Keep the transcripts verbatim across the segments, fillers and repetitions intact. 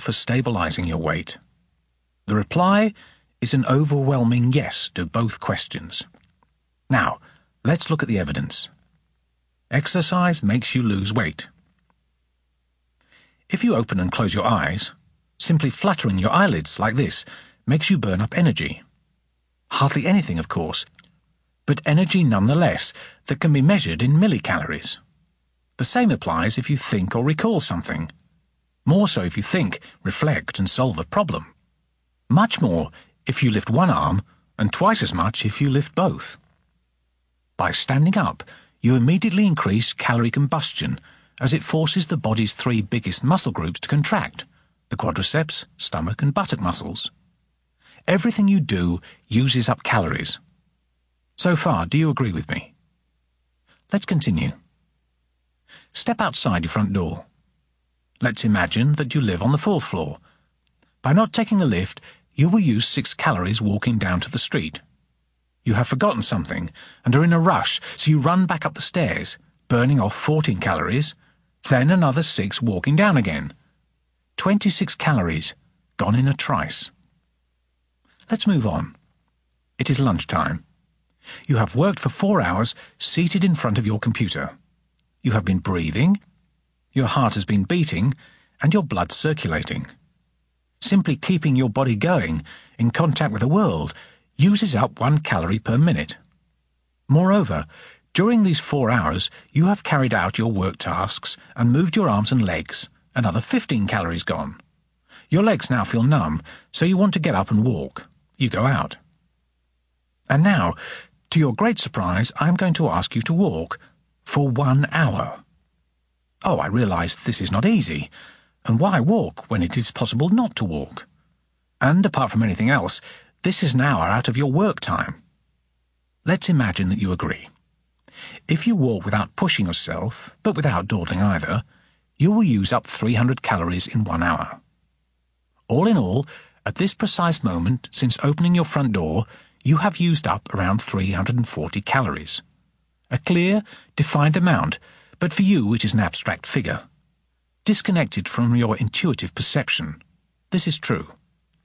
for stabilizing your weight? The reply is an overwhelming yes to both questions. Now, let's look at the evidence. Exercise makes you lose weight. If you open and close your eyes, simply fluttering your eyelids like this makes you burn up energy. Hardly anything, of course, but energy nonetheless that can be measured in millicalories. The same applies if you think or recall something. More so if you think, reflect, and solve a problem. Much more if you lift one arm, and twice as much if you lift both. By standing up, you immediately increase calorie combustion as it forces the body's three biggest muscle groups to contract, the quadriceps, stomach, and buttock muscles. Everything you do uses up calories. So far, do you agree with me? Let's continue. Step outside your front door. Let's imagine that you live on the fourth floor. By not taking the lift, you will use six calories walking down to the street. You have forgotten something and are in a rush, so you run back up the stairs, burning off fourteen calories, then another six walking down again. twenty-six calories, gone in a trice. Let's move on. It is lunchtime. You have worked for four hours seated in front of your computer. You have been breathing, your heart has been beating, and your blood circulating. Simply keeping your body going, in contact with the world, uses up one calorie per minute. Moreover, during these four hours, you have carried out your work tasks and moved your arms and legs, another fifteen calories gone. Your legs now feel numb, so you want to get up and walk. You go out. And now, to your great surprise, I am going to ask you to walk for one hour. Oh, I realize this is not easy. And why walk when it is possible not to walk? And apart from anything else, this is an hour out of your work time. Let's imagine that you agree. If you walk without pushing yourself, but without dawdling either, you will use up three hundred calories in one hour. All in all, at this precise moment, since opening your front door, you have used up around three hundred forty calories. A clear, defined amount, but for you it is an abstract figure. Disconnected from your intuitive perception. This is true.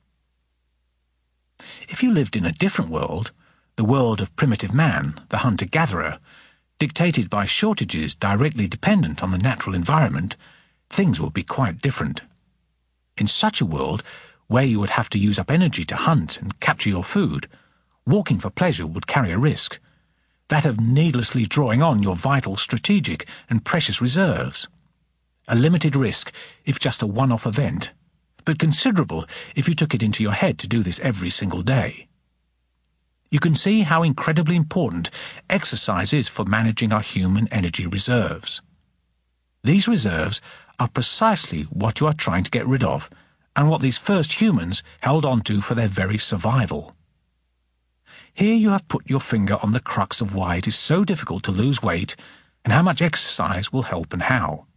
If you lived in a different world, the world of primitive man, the hunter-gatherer, dictated by shortages directly dependent on the natural environment, things would be quite different. In such a world, where you would have to use up energy to hunt and capture your food, walking for pleasure would carry a risk, that of needlessly drawing on your vital, strategic, and precious reserves. A limited risk if just a one-off event, but considerable if you took it into your head to do this every single day. You can see how incredibly important exercise is for managing our human energy reserves. These reserves are precisely what you are trying to get rid of, and what these first humans held on to for their very survival. Here you have put your finger on the crux of why it is so difficult to lose weight, and how much exercise will help and how.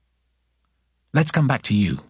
Let's come back to you.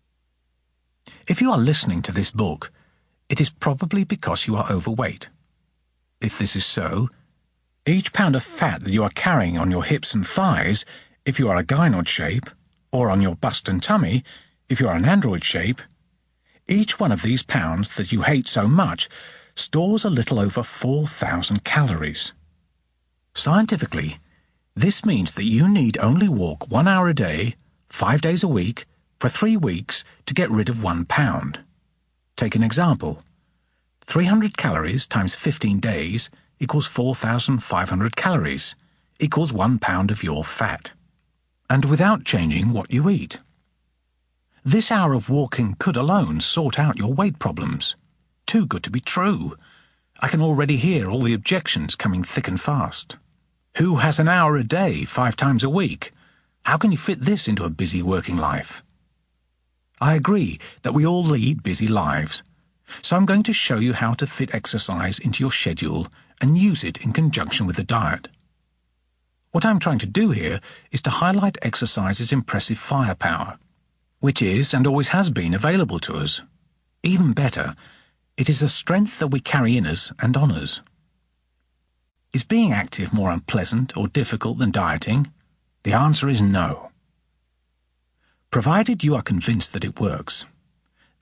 If you are listening to this book, it is probably because you are overweight. If this is so, each pound of fat that you are carrying on your hips and thighs, if you are a gynoid shape, or on your bust and tummy, if you are an android shape, each one of these pounds that you hate so much stores a little over four thousand calories. Scientifically, this means that you need only walk one hour a day, five days a week, for three weeks to get rid of one pound. Take an example. three hundred calories times fifteen days equals four thousand five hundred calories, equals one pound of your fat. And without changing what you eat. This hour of walking could alone sort out your weight problems. Too good to be true. I can already hear all the objections coming thick and fast. Who has an hour a day, five times a week? How can you fit this into a busy working life? I agree that we all lead busy lives, so I'm going to show you how to fit exercise into your schedule and use it in conjunction with the diet. What I'm trying to do here is to highlight exercise's impressive firepower, which is and always has been available to us. Even better, it is a strength that we carry in us and on us. Is being active more unpleasant or difficult than dieting? The answer is no. Provided you are convinced that it works,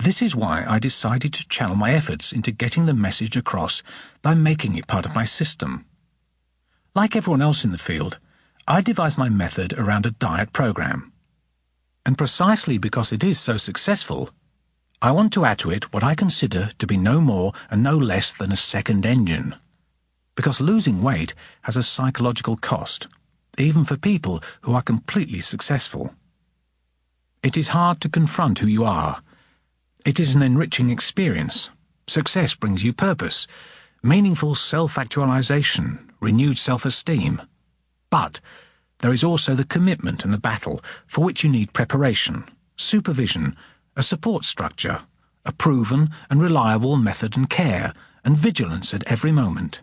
This is why I decided to channel my efforts into getting the message across by making it part of my system. Like everyone else in the field, I devised my method around a diet program. And precisely because it is so successful, I want to add to it what I consider to be no more and no less than a second engine. Because losing weight has a psychological cost, even for people who are completely successful. It is hard to confront who you are. It is an enriching experience. Success brings you purpose, meaningful self-actualization, renewed self-esteem. But there is also the commitment and the battle for which you need preparation, supervision, a support structure, a proven and reliable method and care, and vigilance at every moment.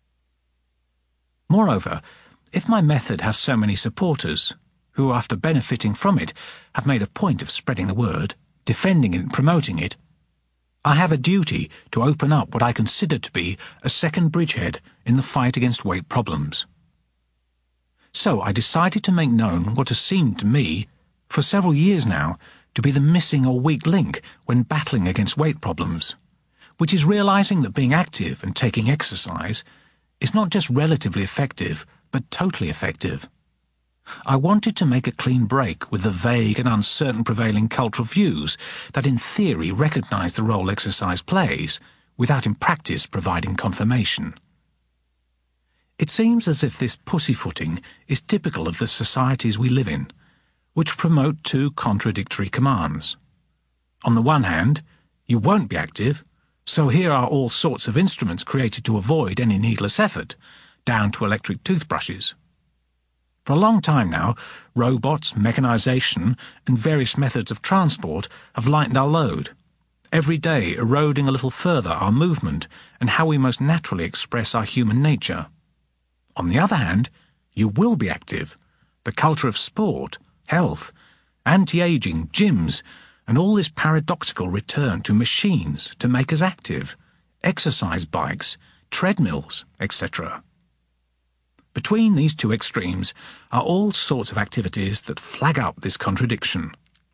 Moreover, if my method has so many supporters, who, after benefiting from it, have made a point of spreading the word, defending it and promoting it, I have a duty to open up what I consider to be a second bridgehead in the fight against weight problems. So I decided to make known what has seemed to me, for several years now, to be the missing or weak link when battling against weight problems, which is realizing that being active and taking exercise is not just relatively effective, but totally effective. I wanted to make a clean break with the vague and uncertain prevailing cultural views that in theory recognize the role exercise plays, without in practice providing confirmation. It seems as if this pussyfooting is typical of the societies we live in, which promote two contradictory commands. On the one hand, you won't be active, so here are all sorts of instruments created to avoid any needless effort, down to electric toothbrushes. For a long time now, robots, mechanization, and various methods of transport have lightened our load, every day eroding a little further our movement and how we most naturally express our human nature. On the other hand, you will be active. The culture of sport, health, anti-aging, gyms, and all this paradoxical return to machines to make us active, exercise bikes, treadmills, et cetera. Between these two extremes are all sorts of activities that flag up this contradiction.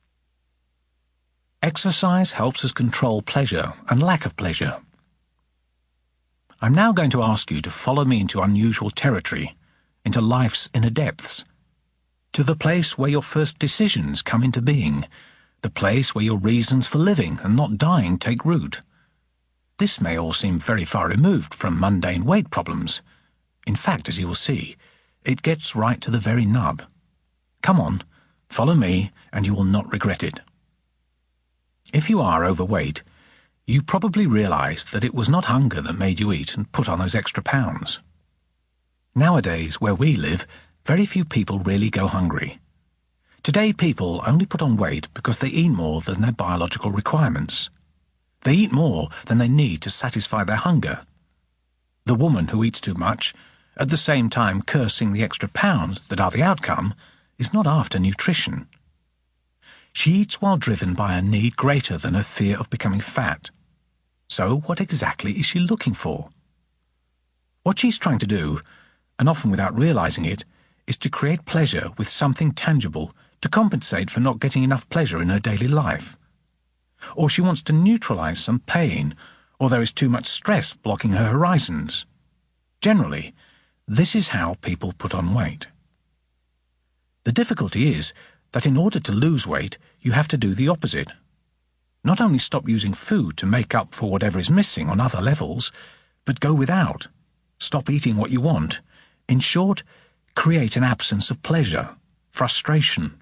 Exercise helps us control pleasure and lack of pleasure. I'm now going to ask you to follow me into unusual territory, into life's inner depths, to the place where your first decisions come into being, the place where your reasons for living and not dying take root. This may all seem very far removed from mundane weight problems. In fact, as you will see, it gets right to the very nub. Come on, follow me, and you will not regret it. If you are overweight, you probably realized that it was not hunger that made you eat and put on those extra pounds. Nowadays, where we live, very few people really go hungry. Today, people only put on weight because they eat more than their biological requirements. They eat more than they need to satisfy their hunger. The woman who eats too much, at the same time cursing the extra pounds that are the outcome, is not after nutrition. She eats while driven by a need greater than her fear of becoming fat. So what exactly is she looking for? What she's trying to do, and often without realizing it, is to create pleasure with something tangible to compensate for not getting enough pleasure in her daily life. Or she wants to neutralize some pain, or there is too much stress blocking her horizons. Generally, this is how people put on weight. The difficulty is that in order to lose weight, you have to do the opposite. Not only stop using food to make up for whatever is missing on other levels, but go without. Stop eating what you want. In short, create an absence of pleasure, frustration.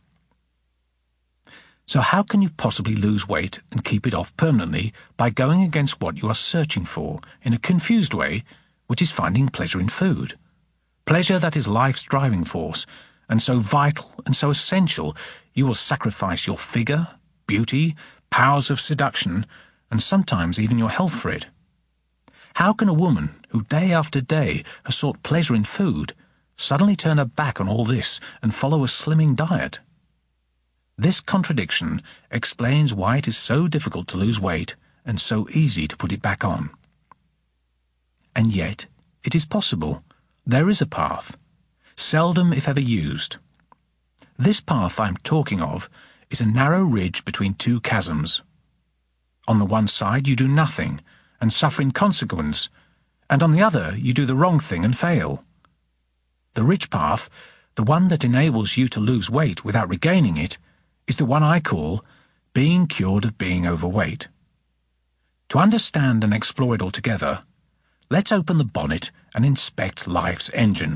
So how can you possibly lose weight and keep it off permanently by going against what you are searching for in a confused way, which is finding pleasure in food? Pleasure that is life's driving force, and so vital and so essential you will sacrifice your figure, beauty, powers of seduction, and sometimes even your health for it. How can a woman who day after day has sought pleasure in food suddenly turn her back on all this and follow a slimming diet? This contradiction explains why it is so difficult to lose weight and so easy to put it back on. And yet, it is possible. There is a path, seldom if ever used. This path I am talking of is a narrow ridge between two chasms. On the one side, you do nothing and suffer in consequence, and on the other, you do the wrong thing and fail. The rich path, the one that enables you to lose weight without regaining it, is the one I call being cured of being overweight. To understand and explore it all together, let's open the bonnet and inspect life's engine.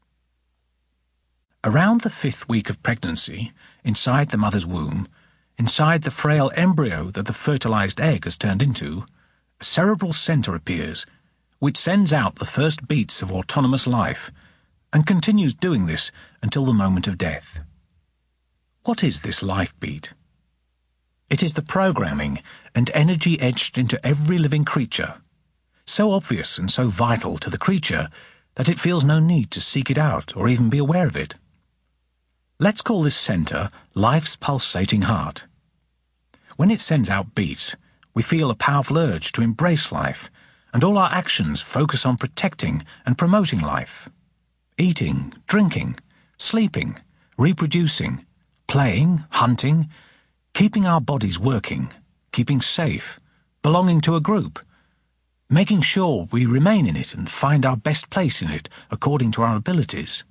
Around the fifth week of pregnancy, inside the mother's womb, inside the frail embryo that the fertilized egg has turned into, a cerebral center appears, which sends out the first beats of autonomous life, and continues doing this until the moment of death. What is this life beat? It is the programming and energy etched into every living creature, so obvious and so vital to the creature that it feels no need to seek it out or even be aware of it. Let's call this center life's pulsating heart. When it sends out beats, we feel a powerful urge to embrace life, and all our actions focus on protecting and promoting life. Eating, drinking, sleeping, reproducing, playing, hunting, keeping our bodies working, keeping safe, belonging to a group, making sure we remain in it and find our best place in it according to our abilities.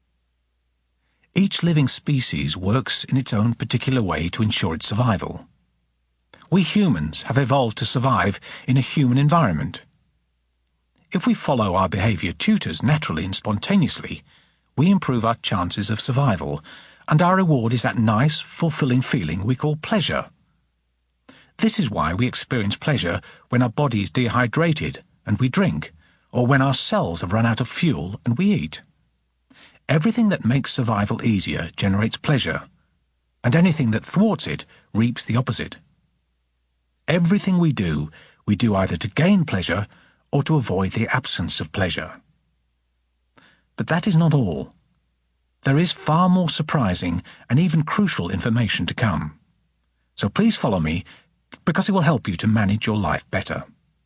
Each living species works in its own particular way to ensure its survival. We humans have evolved to survive in a human environment. If we follow our behavior tutors naturally and spontaneously, we improve our chances of survival, and our reward is that nice, fulfilling feeling we call pleasure. This is why we experience pleasure when our body is dehydrated and we drink, or when our cells have run out of fuel and we eat. Everything that makes survival easier generates pleasure, and anything that thwarts it reaps the opposite. Everything we do, we do either to gain pleasure or to avoid the absence of pleasure. But that is not all. There is far more surprising and even crucial information to come. So please follow me, because it will help you to manage your life better.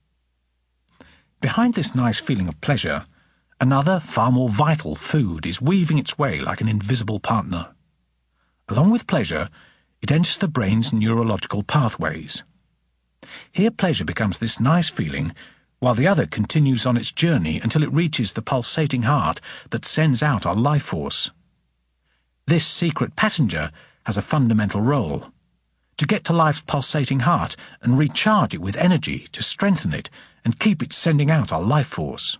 Behind this nice feeling of pleasure, another, far more vital food is weaving its way like an invisible partner. Along with pleasure, it enters the brain's neurological pathways. Here pleasure becomes this nice feeling, while the other continues on its journey until it reaches the pulsating heart that sends out our life force. This secret passenger has a fundamental role: to get to life's pulsating heart and recharge it with energy to strengthen it and keep it sending out our life force.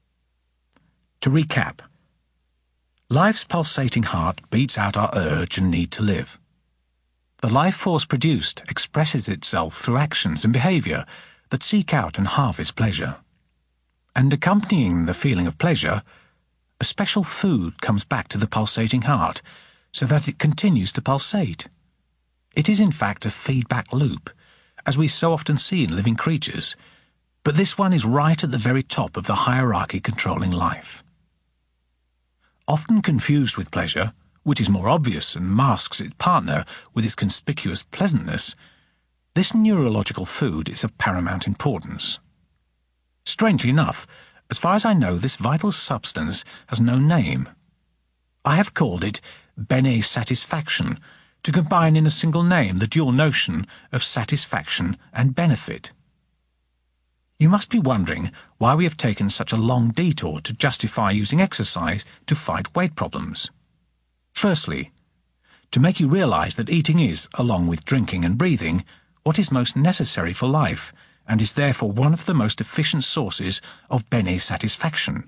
To recap, life's pulsating heart beats out our urge and need to live. The life force produced expresses itself through actions and behavior that seek out and harvest pleasure. And accompanying the feeling of pleasure, a special food comes back to the pulsating heart so that it continues to pulsate. It is in fact a feedback loop, as we so often see in living creatures, but this one is right at the very top of the hierarchy controlling life. Often confused with pleasure, which is more obvious and masks its partner with its conspicuous pleasantness, this neurological food is of paramount importance. Strangely enough, as far as I know, this vital substance has no name. I have called it bene satisfaction, to combine in a single name the dual notion of satisfaction and benefit. You must be wondering why we have taken such a long detour to justify using exercise to fight weight problems. Firstly, to make you realize that eating is, along with drinking and breathing, what is most necessary for life, and is therefore one of the most efficient sources of bene satisfaction.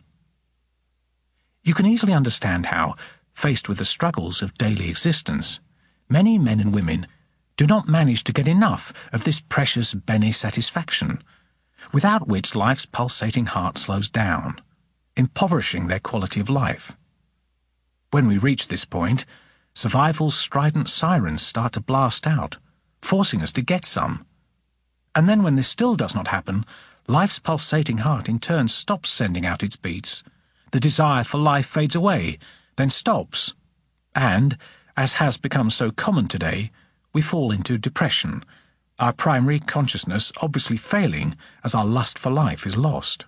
You can easily understand how, faced with the struggles of daily existence, many men and women do not manage to get enough of this precious bene satisfaction, without which life's pulsating heart slows down, impoverishing their quality of life. When we reach this point, survival's strident sirens start to blast out, forcing us to get some. And then when this still does not happen, life's pulsating heart in turn stops sending out its beats. The desire for life fades away, then stops. And, as has become so common today, we fall into depression, our primary consciousness obviously failing as our lust for life is lost.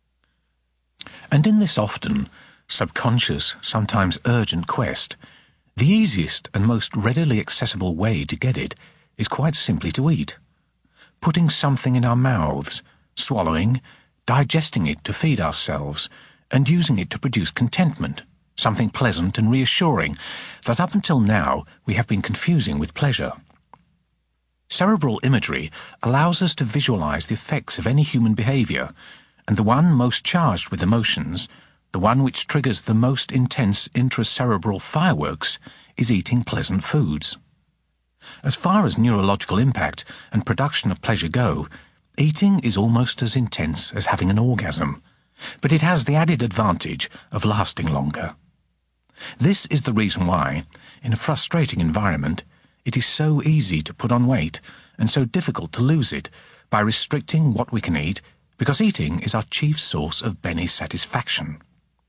And in this often subconscious, sometimes urgent quest, the easiest and most readily accessible way to get it is quite simply to eat. putting something in our mouths, swallowing, digesting it to feed ourselves, and using it to produce contentment, something pleasant and reassuring that up until now we have been confusing with pleasure. Cerebral imagery allows us to visualize the effects of any human behavior, and the one most charged with emotions, the one which triggers the most intense intracerebral fireworks, is eating pleasant foods. As far as neurological impact and production of pleasure go, eating is almost as intense as having an orgasm, but it has the added advantage of lasting longer. This is the reason why, in a frustrating environment, it is so easy to put on weight and so difficult to lose it by restricting what we can eat, because eating is our chief source of bene satisfaction.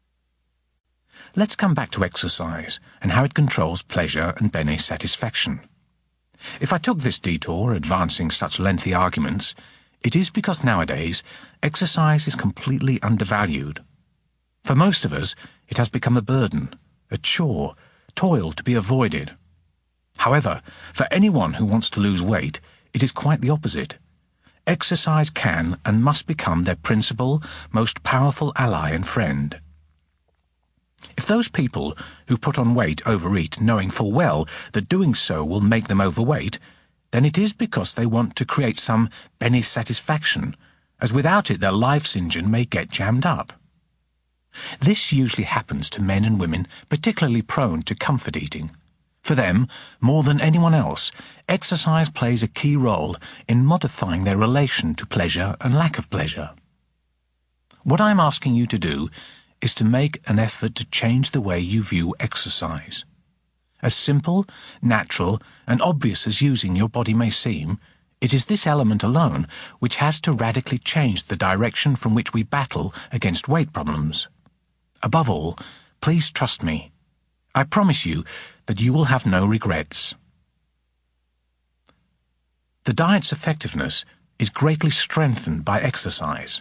Let's come back to exercise and how it controls pleasure and bene satisfaction. If I took this detour advancing such lengthy arguments, it is because nowadays exercise is completely undervalued. For most of us, it has become a burden, a chore, toil to be avoided. However, for anyone who wants to lose weight, it is quite the opposite. Exercise can and must become their principal, most powerful ally and friend. If those people who put on weight overeat, knowing full well that doing so will make them overweight, then it is because they want to create some bene satisfaction, as without it their life's engine may get jammed up. This usually happens to men and women particularly prone to comfort eating. For them, more than anyone else, exercise plays a key role in modifying their relation to pleasure and lack of pleasure. What I'm asking you to do is to make an effort to change the way you view exercise. As simple, natural, and obvious as using your body may seem, it is this element alone which has to radically change the direction from which we battle against weight problems. Above all, please trust me. I promise you that you will have no regrets. The diet's effectiveness is greatly strengthened by exercise.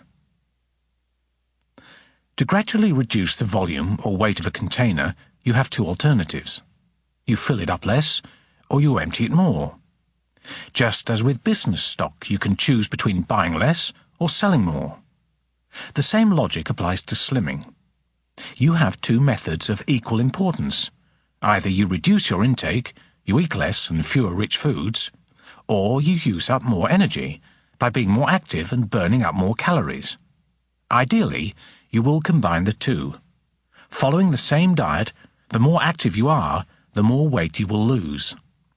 To gradually reduce the volume or weight of a container, you have two alternatives. You fill it up less, or you empty it more. Just as with business stock, you can choose between buying less or selling more. The same logic applies to slimming. You have two methods of equal importance. Either you reduce your intake, you eat less and fewer rich foods, or you use up more energy by being more active and burning up more calories. Ideally, you will combine the two. Following the same diet, the more active you are, the more weight you will lose.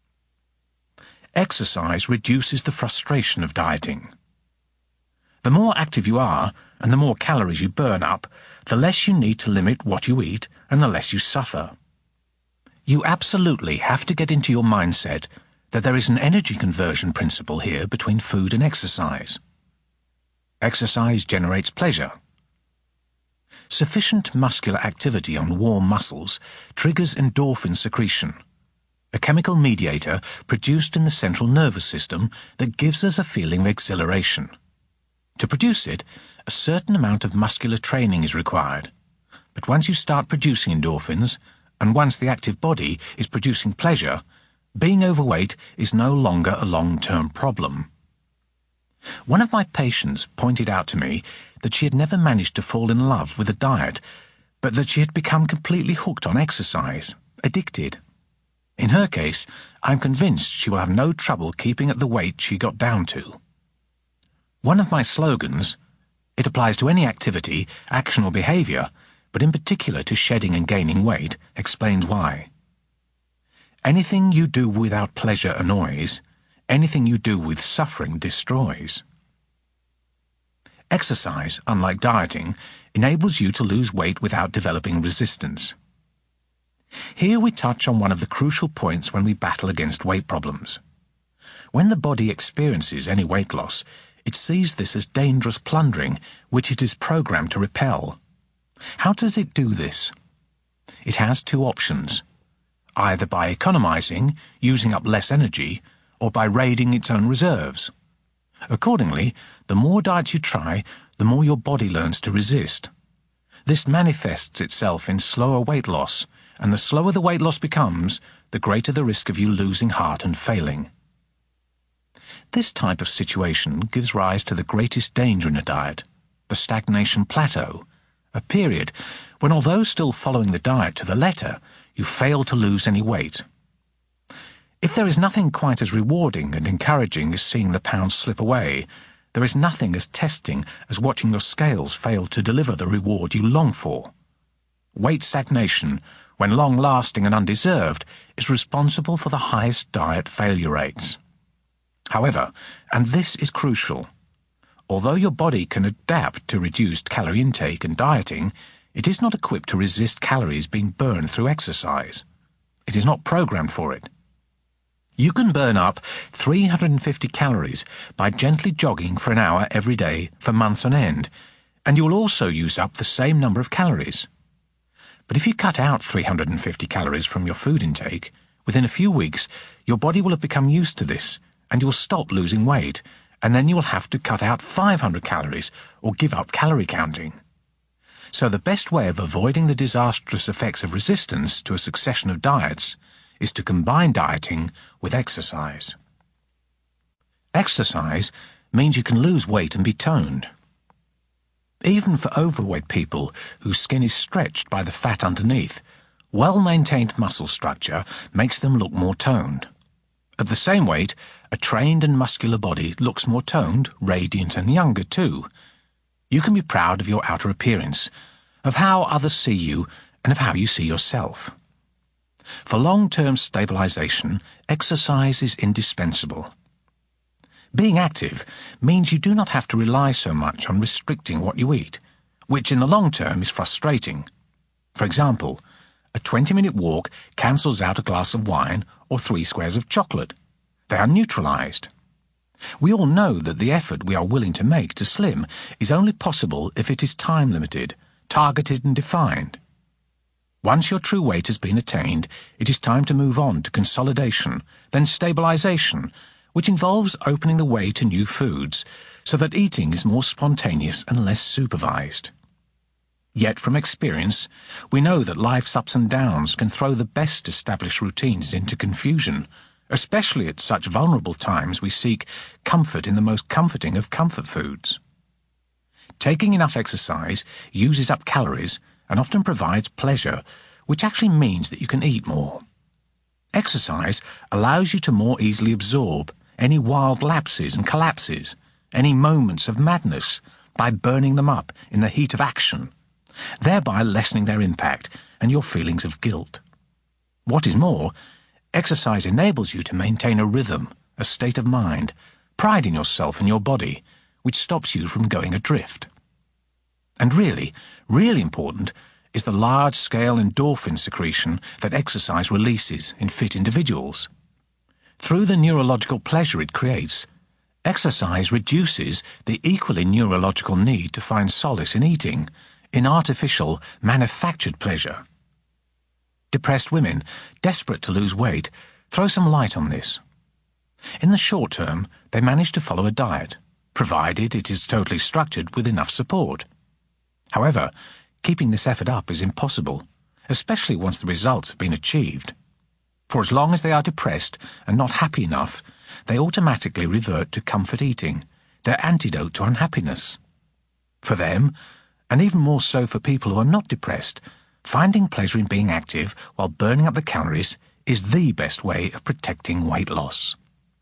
Exercise reduces the frustration of dieting. The more active you are, and the more calories you burn up, the less you need to limit what you eat, and the less you suffer. You absolutely have to get into your mindset that there is an energy conversion principle here between food and exercise. Exercise generates pleasure. Sufficient muscular activity on warm muscles triggers endorphin secretion, a chemical mediator produced in the central nervous system that gives us a feeling of exhilaration. To produce it, a certain amount of muscular training is required, but once you start producing endorphins, and once the active body is producing pleasure, being overweight is no longer a long-term problem. One of my patients pointed out to me that she had never managed to fall in love with a diet, but that she had become completely hooked on exercise, addicted. In her case, I'm convinced she will have no trouble keeping at the weight she got down to. One of my slogans, it applies to any activity, action or behavior, but in particular to shedding and gaining weight, explains why. Anything you do without pleasure annoys. Anything you do with suffering destroys. Exercise, unlike dieting, enables you to lose weight without developing resistance. Here we touch on one of the crucial points when we battle against weight problems. When the body experiences any weight loss, it sees this as dangerous plundering, which it is programmed to repel. How does it do this? It has two options, either by economizing, using up less energy, or by raiding its own reserves. Accordingly, the more diets you try, the more your body learns to resist. This manifests itself in slower weight loss, and the slower the weight loss becomes, the greater the risk of you losing heart and failing. This type of situation gives rise to the greatest danger in a diet, the stagnation plateau, a period when, although still following the diet to the letter, you fail to lose any weight. If there is nothing quite as rewarding and encouraging as seeing the pounds slip away, there is nothing as testing as watching your scales fail to deliver the reward you long for. Weight stagnation, when long-lasting and undeserved, is responsible for the highest diet failure rates. However, and this is crucial, although your body can adapt to reduced calorie intake and dieting, it is not equipped to resist calories being burned through exercise. It is not programmed for it. You can burn up three hundred fifty calories by gently jogging for an hour every day for months on end, and you will also use up the same number of calories. But if you cut out three hundred fifty calories from your food intake, within a few weeks your body will have become used to this, and you will stop losing weight, and then you will have to cut out five hundred calories or give up calorie counting. So the best way of avoiding the disastrous effects of resistance to a succession of diets is to combine dieting with exercise. Exercise means you can lose weight and be toned. Even for overweight people whose skin is stretched by the fat underneath, well-maintained muscle structure makes them look more toned. At the same weight, a trained and muscular body looks more toned, radiant and younger too. You can be proud of your outer appearance, of how others see you, and of how you see yourself. For long-term stabilization, exercise is indispensable. Being active means you do not have to rely so much on restricting what you eat, which in the long term is frustrating. For example, a twenty-minute walk cancels out a glass of wine or three squares of chocolate. They are neutralized. We all know that the effort we are willing to make to slim is only possible if it is time-limited, targeted and defined. Once your true weight has been attained, it is time to move on to consolidation, then stabilization, which involves opening the way to new foods, so that eating is more spontaneous and less supervised. Yet from experience, we know that life's ups and downs can throw the best established routines into confusion, especially at such vulnerable times we seek comfort in the most comforting of comfort foods. Taking enough exercise uses up calories and often provides pleasure, which actually means that you can eat more. Exercise allows you to more easily absorb any wild lapses and collapses, any moments of madness, by burning them up in the heat of action, thereby lessening their impact and your feelings of guilt. What is more, exercise enables you to maintain a rhythm, a state of mind, pride in yourself and your body, which stops you from going adrift. And really, really important is the large-scale endorphin secretion that exercise releases in fit individuals. Through the neurological pleasure it creates, exercise reduces the equally neurological need to find solace in eating, in artificial, manufactured pleasure. Depressed women, desperate to lose weight, throw some light on this. In the short term, they manage to follow a diet, provided it is totally structured with enough support. However, keeping this effort up is impossible, especially once the results have been achieved. For as long as they are depressed and not happy enough, they automatically revert to comfort eating, their antidote to unhappiness. For them, and even more so for people who are not depressed, finding pleasure in being active while burning up the calories is the best way of protecting weight loss.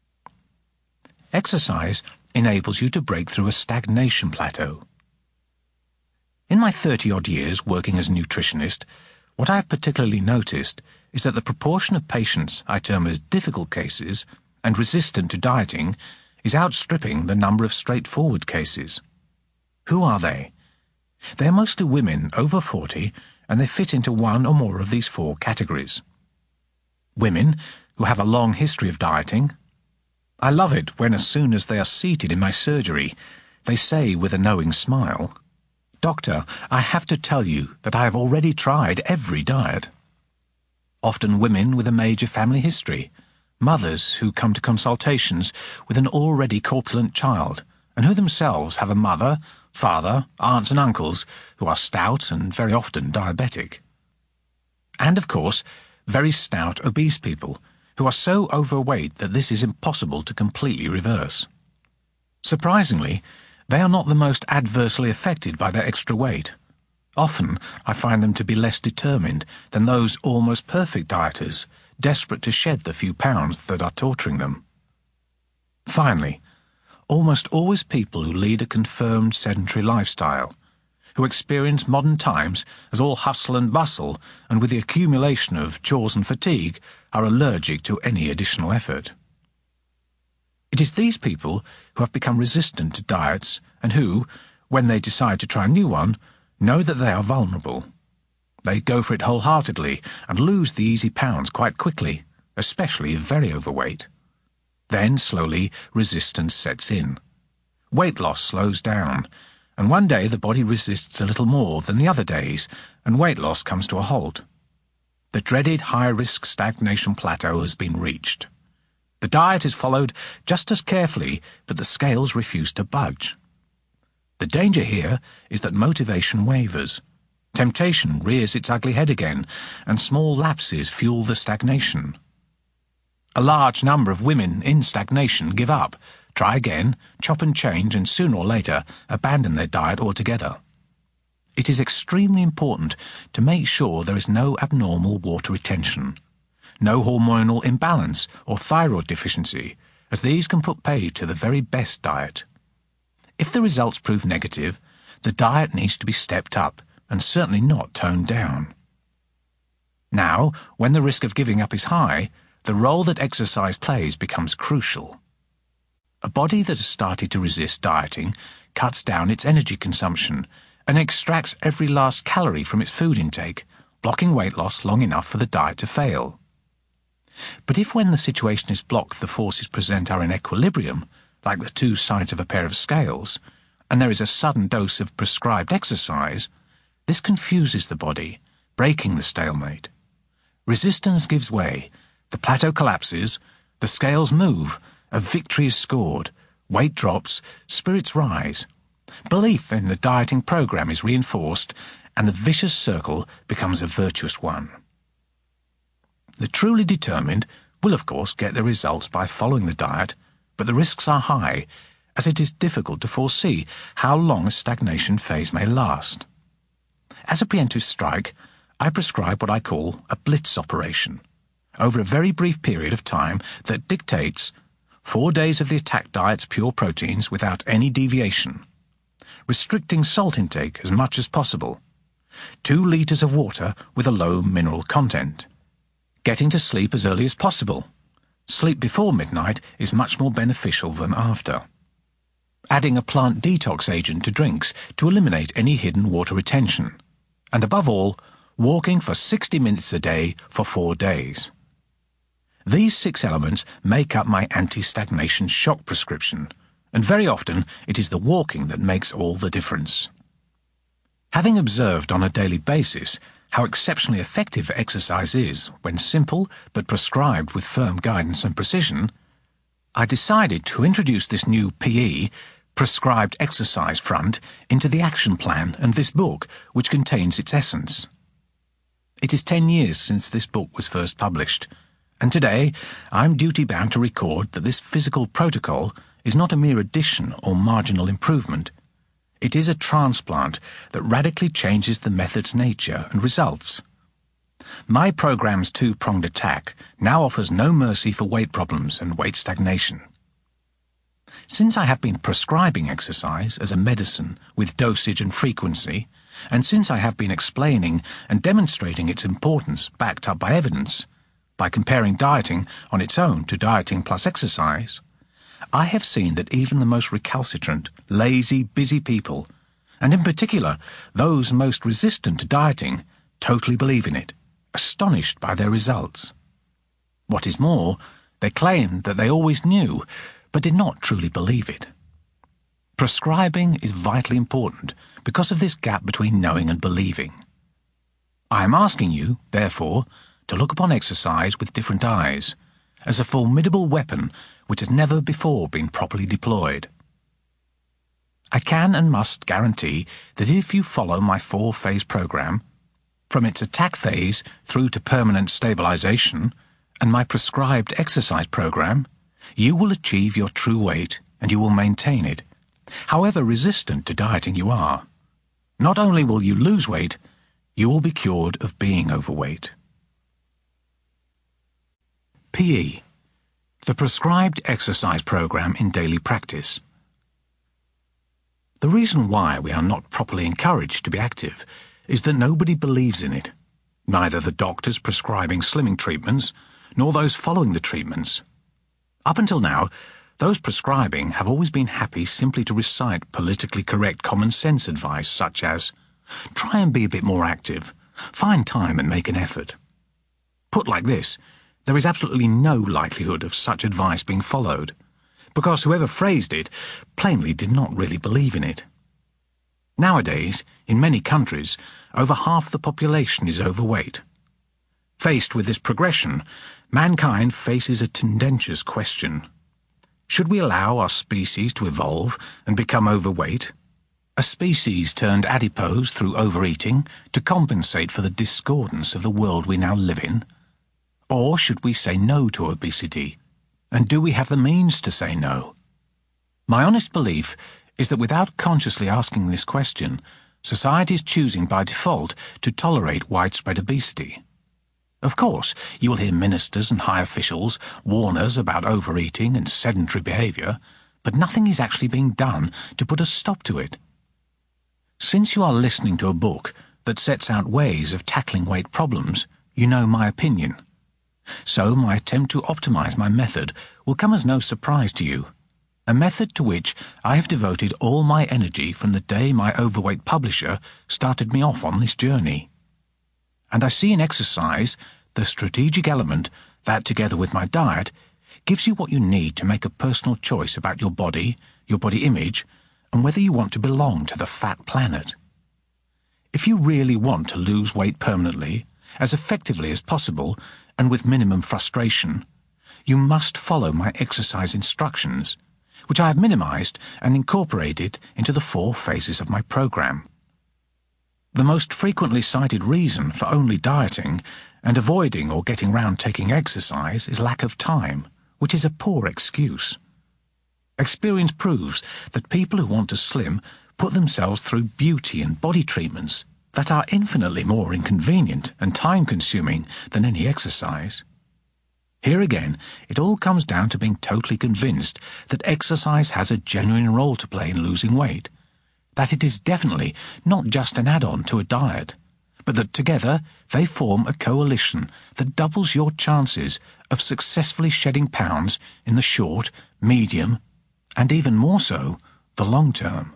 Exercise enables you to break through a stagnation plateau. In my thirty-odd years working as a nutritionist, what I have particularly noticed is that the proportion of patients I term as difficult cases and resistant to dieting is outstripping the number of straightforward cases. Who are they? They are mostly women over forty, and they fit into one or more of these four categories. Women who have a long history of dieting. I love it when, as soon as they are seated in my surgery, they say with a knowing smile, "Doctor, I have to tell you that I have already tried every diet." Often women with a major family history, mothers who come to consultations with an already corpulent child, and who themselves have a mother, father, aunts and uncles who are stout and very often diabetic. And, of course, very stout obese people who are so overweight that this is impossible to completely reverse. Surprisingly, they are not the most adversely affected by their extra weight. Often, I find them to be less determined than those almost perfect dieters, desperate to shed the few pounds that are torturing them. Finally, almost always people who lead a confirmed sedentary lifestyle, who experience modern times as all hustle and bustle, and with the accumulation of chores and fatigue, are allergic to any additional effort. It is these people who have become resistant to diets and who, when they decide to try a new one, know that they are vulnerable. They go for it wholeheartedly and lose the easy pounds quite quickly, especially if very overweight. Then, slowly, resistance sets in. Weight loss slows down, and one day the body resists a little more than the other days, and weight loss comes to a halt. The dreaded high-risk stagnation plateau has been reached. The diet is followed just as carefully, but the scales refuse to budge. The danger here is that motivation wavers. Temptation rears its ugly head again, and small lapses fuel the stagnation. A large number of women in stagnation give up, try again, chop and change, and sooner or later abandon their diet altogether. It is extremely important to make sure there is no abnormal water retention, no hormonal imbalance or thyroid deficiency, as these can put paid to the very best diet. If the results prove negative, the diet needs to be stepped up and certainly not toned down. Now, when the risk of giving up is high, the role that exercise plays becomes crucial. A body that has started to resist dieting cuts down its energy consumption and extracts every last calorie from its food intake, blocking weight loss long enough for the diet to fail. But if when the situation is blocked the forces present are in equilibrium, like the two sides of a pair of scales, and there is a sudden dose of prescribed exercise, this confuses the body, breaking the stalemate. Resistance gives way, the plateau collapses, the scales move, a victory is scored, weight drops, spirits rise. Belief in the dieting program is reinforced, and the vicious circle becomes a virtuous one. The truly determined will, of course, get their results by following the diet, but the risks are high, as it is difficult to foresee how long a stagnation phase may last. As a preemptive strike, I prescribe what I call a blitz operation, over a very brief period of time that dictates four days of the attack diet's pure proteins without any deviation, restricting salt intake as much as possible, two litres of water with a low mineral content, getting to sleep as early as possible. Sleep before midnight is much more beneficial than after. Adding a plant detox agent to drinks to eliminate any hidden water retention. And above all, walking for sixty minutes a day for four days. These six elements make up my anti-stagnation shock prescription, and very often it is the walking that makes all the difference. Having observed on a daily basis how exceptionally effective exercise is when simple but prescribed with firm guidance and precision, I decided to introduce this new P E, prescribed exercise front, into the action plan and this book, which contains its essence. It is ten years since this book was first published, and today I'm duty-bound to record that this physical protocol is not a mere addition or marginal improvement. It is a transplant that radically changes the method's nature and results. My program's two-pronged attack now offers no mercy for weight problems and weight stagnation. Since I have been prescribing exercise as a medicine with dosage and frequency, and since I have been explaining and demonstrating its importance backed up by evidence, by comparing dieting on its own to dieting plus exercise, I have seen that even the most recalcitrant, lazy, busy people, and in particular those most resistant to dieting, totally believe in it, astonished by their results. What is more, they claim that they always knew, but did not truly believe it. Prescribing is vitally important because of this gap between knowing and believing. I am asking you, therefore, to look upon exercise with different eyes, as a formidable weapon which has never before been properly deployed. I can and must guarantee that if you follow my four-phase program, from its attack phase through to permanent stabilization, and my prescribed exercise program, you will achieve your true weight and you will maintain it, however resistant to dieting you are. Not only will you lose weight, you will be cured of being overweight. P E. The prescribed exercise program in daily practice. The reason why we are not properly encouraged to be active is that nobody believes in it, neither the doctors prescribing slimming treatments nor those following the treatments. Up until now, those prescribing have always been happy simply to recite politically correct common sense advice such as, try and be a bit more active, find time and make an effort. Put like this, there is absolutely no likelihood of such advice being followed, because whoever phrased it plainly did not really believe in it. Nowadays, in many countries, over half the population is overweight. Faced with this progression, mankind faces a tendentious question. Should we allow our species to evolve and become overweight? A species turned adipose through overeating to compensate for the discordance of the world we now live in? Or should we say no to obesity? And do we have the means to say no? My honest belief is that without consciously asking this question, society is choosing by default to tolerate widespread obesity. Of course, you will hear ministers and high officials warn us about overeating and sedentary behaviour, but nothing is actually being done to put a stop to it. Since you are listening to a book that sets out ways of tackling weight problems, you know my opinion. So my attempt to optimize my method will come as no surprise to you, a method to which I have devoted all my energy from the day my overweight publisher started me off on this journey. And I see in exercise the strategic element that, together with my diet, gives you what you need to make a personal choice about your body, your body image, and whether you want to belong to the fat planet. If you really want to lose weight permanently, as effectively as possible, and with minimum frustration, you must follow my exercise instructions, which I have minimized and incorporated into the four phases of my program. The most frequently cited reason for only dieting and avoiding or getting round taking exercise is lack of time, which is a poor excuse. Experience proves that people who want to slim put themselves through beauty and body treatments that are infinitely more inconvenient and time-consuming than any exercise. Here again, it all comes down to being totally convinced that exercise has a genuine role to play in losing weight, that it is definitely not just an add-on to a diet, but that together they form a coalition that doubles your chances of successfully shedding pounds in the short, medium, and even more so, the long term.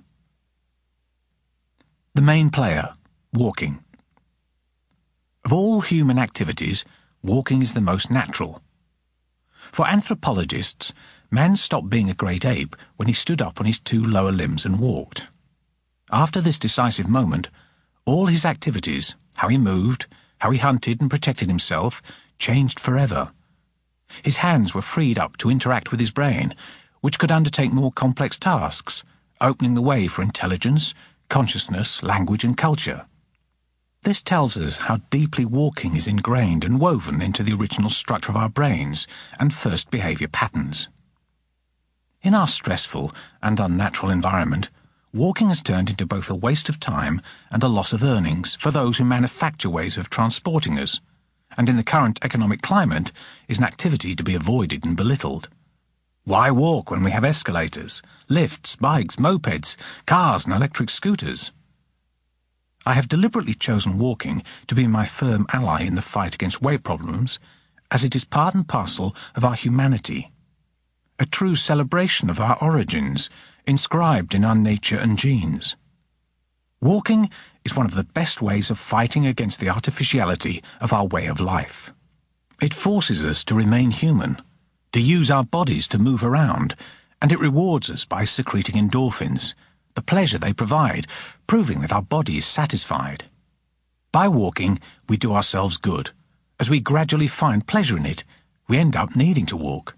The main player, walking. Of all human activities, walking is the most natural. For anthropologists, man stopped being a great ape when he stood up on his two lower limbs and walked. After this decisive moment, all his activities, how he moved, how he hunted and protected himself, changed forever. His hands were freed up to interact with his brain, which could undertake more complex tasks, opening the way for intelligence, consciousness, language and culture. This tells us how deeply walking is ingrained and woven into the original structure of our brains and first behaviour patterns. In our stressful and unnatural environment, walking has turned into both a waste of time and a loss of earnings for those who manufacture ways of transporting us, and in the current economic climate is an activity to be avoided and belittled. Why walk when we have escalators, lifts, bikes, mopeds, cars and electric scooters? I have deliberately chosen walking to be my firm ally in the fight against weight problems, as it is part and parcel of our humanity, a true celebration of our origins, inscribed in our nature and genes. Walking is one of the best ways of fighting against the artificiality of our way of life. It forces us to remain human, to use our bodies to move around, and it rewards us by secreting endorphins, the pleasure they provide, proving that our body is satisfied. By walking, we do ourselves good. As we gradually find pleasure in it, we end up needing to walk.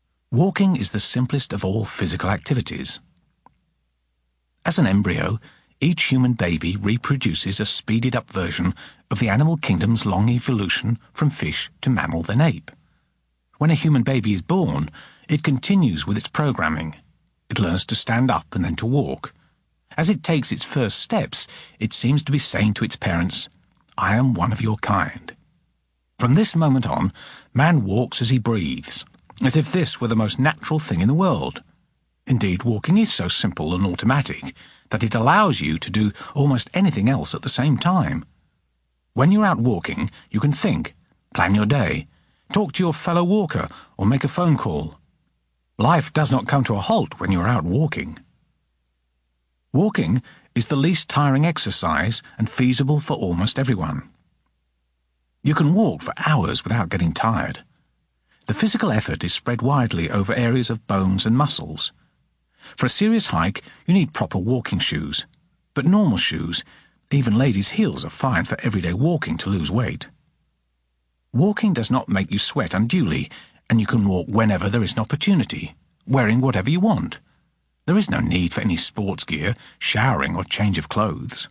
Walking is the simplest of all physical activities. As an embryo, each human baby reproduces a speeded-up version of the animal kingdom's long evolution from fish to mammal then ape. When a human baby is born, it continues with its programming. It learns to stand up and then to walk. As it takes its first steps, it seems to be saying to its parents, "I am one of your kind." From this moment on, man walks as he breathes, as if this were the most natural thing in the world. Indeed, walking is so simple and automatic that it allows you to do almost anything else at the same time. When you're out walking, you can think, plan your day, talk to your fellow walker, or make a phone call. Life does not come to a halt when you are out walking. Walking is the least tiring exercise and feasible for almost everyone. You can walk for hours without getting tired. The physical effort is spread widely over areas of bones and muscles. For a serious hike, you need proper walking shoes, but normal shoes, even ladies' heels, are fine for everyday walking to lose weight. Walking does not make you sweat unduly, and you can walk whenever there is an opportunity, wearing whatever you want. There is no need for any sports gear, showering, or change of clothes.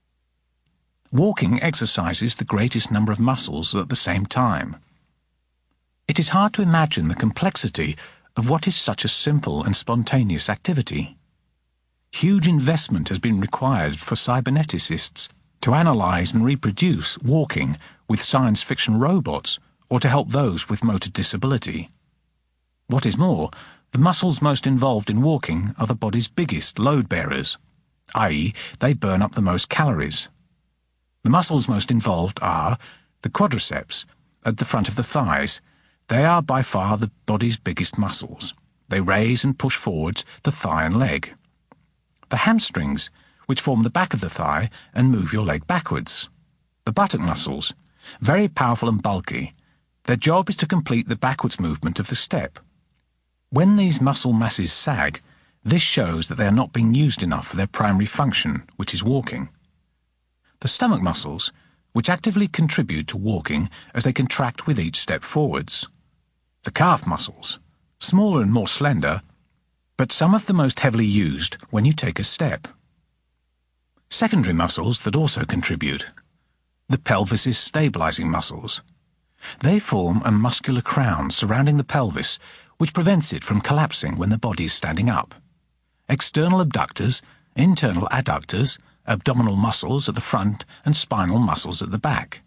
Walking exercises the greatest number of muscles at the same time. It is hard to imagine the complexity of what is such a simple and spontaneous activity. Huge investment has been required for cyberneticists to analyze and reproduce walking with science fiction robots or to help those with motor disability. What is more, the muscles most involved in walking are the body's biggest load bearers, that is, they burn up the most calories. The muscles most involved are the quadriceps, at the front of the thighs. They are by far the body's biggest muscles. They raise and push forwards the thigh and leg. The hamstrings, which form the back of the thigh and move your leg backwards. The buttock muscles, very powerful and bulky. Their job is to complete the backwards movement of the step. When these muscle masses sag, this shows that they are not being used enough for their primary function, which is walking. The stomach muscles, which actively contribute to walking as they contract with each step forwards. The calf muscles, smaller and more slender, but some of the most heavily used when you take a step. Secondary muscles that also contribute. The pelvis's stabilizing muscles. They form a muscular crown surrounding the pelvis, which prevents it from collapsing when the body is standing up. External abductors, internal adductors, abdominal muscles at the front and spinal muscles at the back.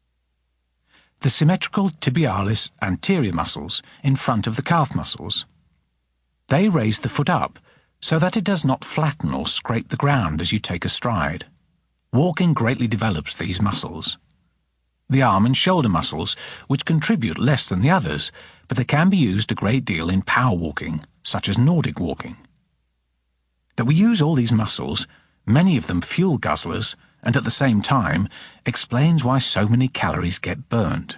The symmetrical tibialis anterior muscles in front of the calf muscles. They raise the foot up so that it does not flatten or scrape the ground as you take a stride. Walking greatly develops these muscles. The arm and shoulder muscles, which contribute less than the others, but they can be used a great deal in power walking, such as Nordic walking. That we use all these muscles, many of them fuel guzzlers, and at the same time, explains why so many calories get burnt.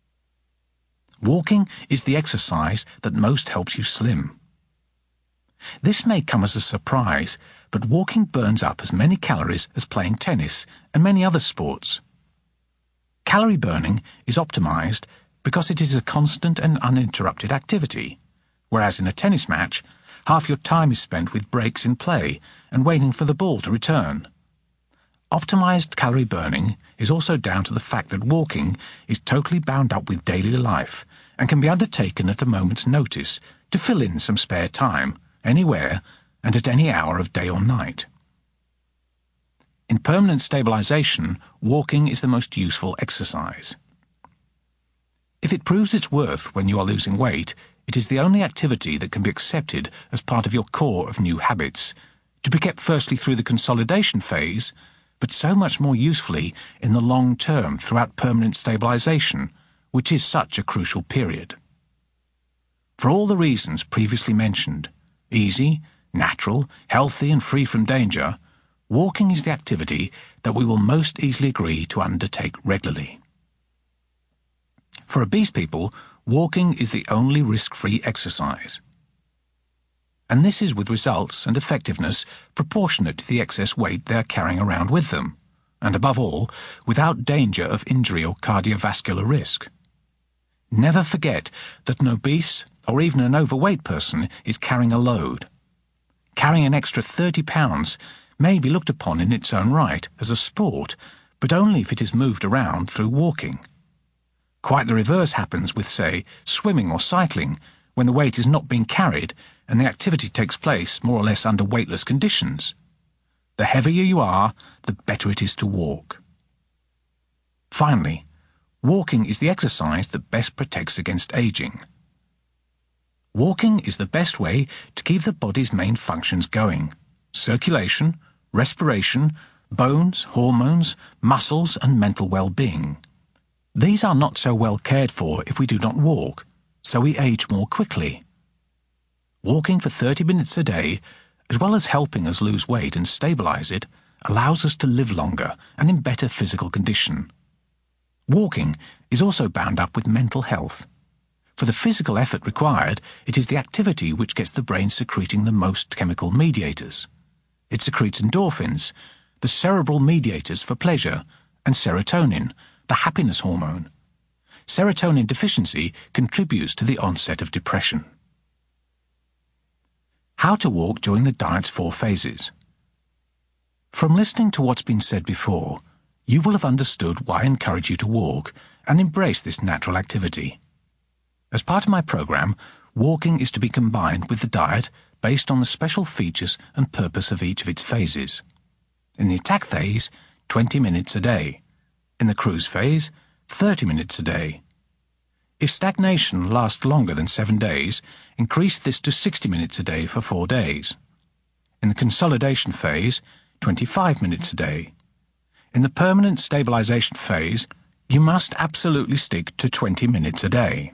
Walking is the exercise that most helps you slim. This may come as a surprise, but walking burns up as many calories as playing tennis and many other sports. Calorie burning is optimized because it is a constant and uninterrupted activity, whereas in a tennis match, half your time is spent with breaks in play and waiting for the ball to return. Optimized calorie burning is also down to the fact that walking is totally bound up with daily life and can be undertaken at a moment's notice to fill in some spare time, anywhere, and at any hour of day or night. In permanent stabilization, walking is the most useful exercise. If it proves its worth when you are losing weight, it is the only activity that can be accepted as part of your core of new habits, to be kept firstly through the consolidation phase, but so much more usefully in the long term throughout permanent stabilization, which is such a crucial period. For all the reasons previously mentioned, easy, natural, healthy and free from danger, walking is the activity that we will most easily agree to undertake regularly. For obese people, walking is the only risk-free exercise. And this is with results and effectiveness proportionate to the excess weight they are carrying around with them, and above all, without danger of injury or cardiovascular risk. Never forget that an obese or even an overweight person is carrying a load. Carrying an extra thirty pounds may be looked upon in its own right as a sport, but only if it is moved around through walking. Quite the reverse happens with, say, swimming or cycling, when the weight is not being carried and the activity takes place more or less under weightless conditions. The heavier you are, the better it is to walk. Finally, walking is the exercise that best protects against aging. Walking is the best way to keep the body's main functions going: circulation, respiration, bones, hormones, muscles, and mental well-being. These are not so well cared for if we do not walk, so we age more quickly. Walking for thirty minutes a day, as well as helping us lose weight and stabilize it, allows us to live longer and in better physical condition. Walking is also bound up with mental health. For the physical effort required, it is the activity which gets the brain secreting the most chemical mediators. It secretes endorphins, the cerebral mediators for pleasure, and serotonin, the happiness hormone. Serotonin deficiency contributes to the onset of depression. How to walk during the diet's four phases. From listening to what's been said before, you will have understood why I encourage you to walk and embrace this natural activity. As part of my program, walking is to be combined with the diet based on the special features and purpose of each of its phases. In the attack phase, twenty minutes a day. In the cruise phase, thirty minutes a day. If stagnation lasts longer than seven days, increase this to sixty minutes a day for four days. In the consolidation phase, twenty-five minutes a day. In the permanent stabilization phase, you must absolutely stick to twenty minutes a day.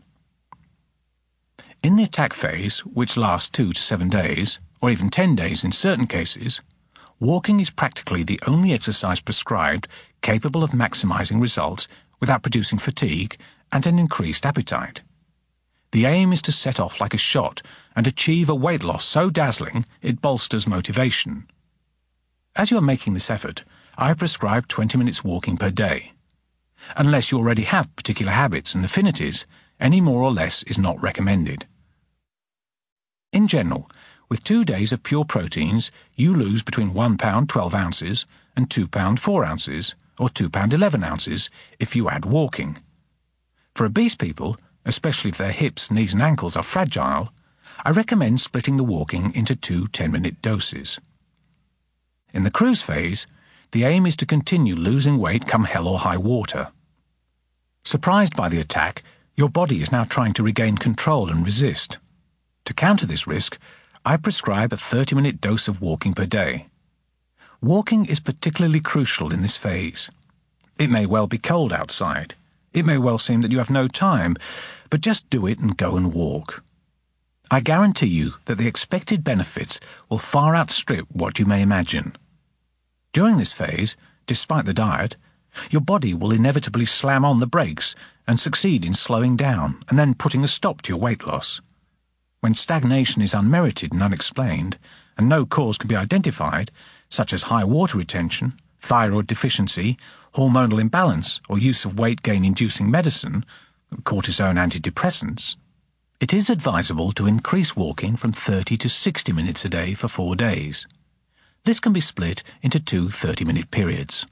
In the attack phase, which lasts two to seven days, or even ten days in certain cases, walking is practically the only exercise prescribed capable of maximizing results without producing fatigue and an increased appetite. The aim is to set off like a shot and achieve a weight loss so dazzling it bolsters motivation. As you are making this effort, I prescribe twenty minutes walking per day. Unless you already have particular habits and affinities, any more or less is not recommended. In general, with two days of pure proteins, you lose between one pound twelve ounces and two pound four ounces, or two pound eleven ounces if you add walking. For obese people, especially if their hips, knees and ankles are fragile, I recommend splitting the walking into two ten-minute doses. In the cruise phase, the aim is to continue losing weight come hell or high water. Surprised by the attack, your body is now trying to regain control and resist. To counter this risk, I prescribe a thirty-minute dose of walking per day. Walking is particularly crucial in this phase. It may well be cold outside. It may well seem that you have no time, but just do it and go and walk. I guarantee you that the expected benefits will far outstrip what you may imagine. During this phase, despite the diet, your body will inevitably slam on the brakes and succeed in slowing down and then putting a stop to your weight loss. When stagnation is unmerited and unexplained, and no cause can be identified, such as high water retention, thyroid deficiency, hormonal imbalance, or use of weight gain-inducing medicine, cortisone antidepressants, it is advisable to increase walking from thirty to sixty minutes a day for four days. This can be split into two thirty-minute periods.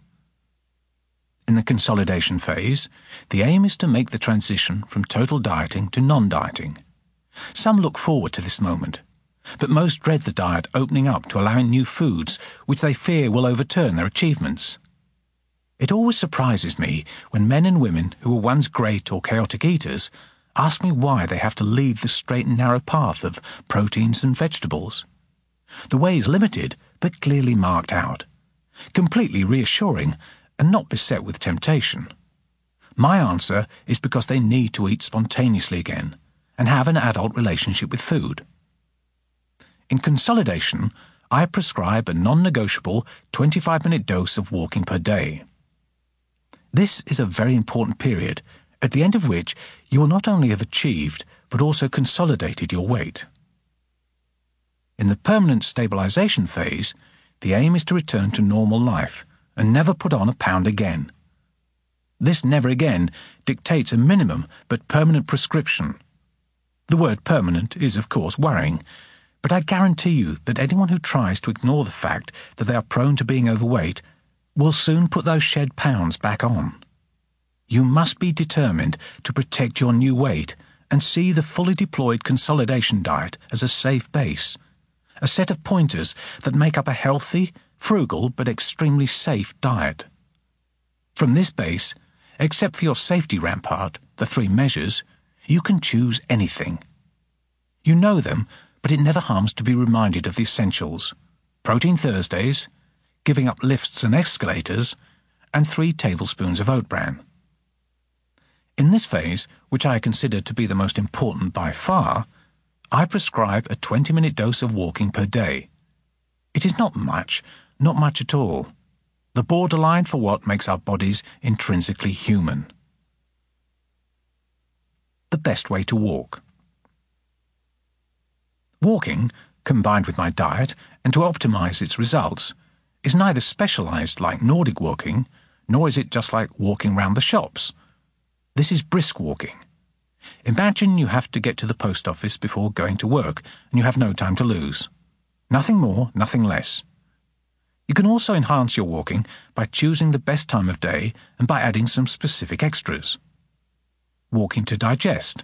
In the consolidation phase, the aim is to make the transition from total dieting to non-dieting. Some look forward to this moment, but most dread the diet opening up to allowing new foods which they fear will overturn their achievements. It always surprises me when men and women who were once great or chaotic eaters ask me why they have to leave the straight and narrow path of proteins and vegetables. The way is limited, but clearly marked out, completely reassuring and not beset with temptation. My answer is because they need to eat spontaneously again and have an adult relationship with food. In consolidation, I prescribe a non-negotiable twenty-five-minute dose of walking per day. This is a very important period, at the end of which you will not only have achieved, but also consolidated your weight. In the permanent stabilization phase, the aim is to return to normal life and never put on a pound again. This never again dictates a minimum but permanent prescription. The word permanent is, of course, worrying, But I guarantee you that anyone who tries to ignore the fact that they are prone to being overweight will soon put those shed pounds back on. You must be determined to protect your new weight and see the fully deployed consolidation diet as a safe base, a set of pointers that make up a healthy, frugal but extremely safe diet. From this base, except for your safety rampart, the three measures, you can choose anything. You know them, but it never harms to be reminded of the essentials: Protein Thursdays, giving up lifts and escalators, and three tablespoons of oat bran. In this phase, which I consider to be the most important by far, I prescribe a twenty-minute dose of walking per day. It is not much, not much at all. The borderline for what makes our bodies intrinsically human. The best way to walk. Walking, combined with my diet, and to optimize its results, is neither specialized like Nordic walking, nor is it just like walking round the shops. This is brisk walking. Imagine you have to get to the post office before going to work, and you have no time to lose. Nothing more, nothing less. You can also enhance your walking by choosing the best time of day and by adding some specific extras. Walking to digest.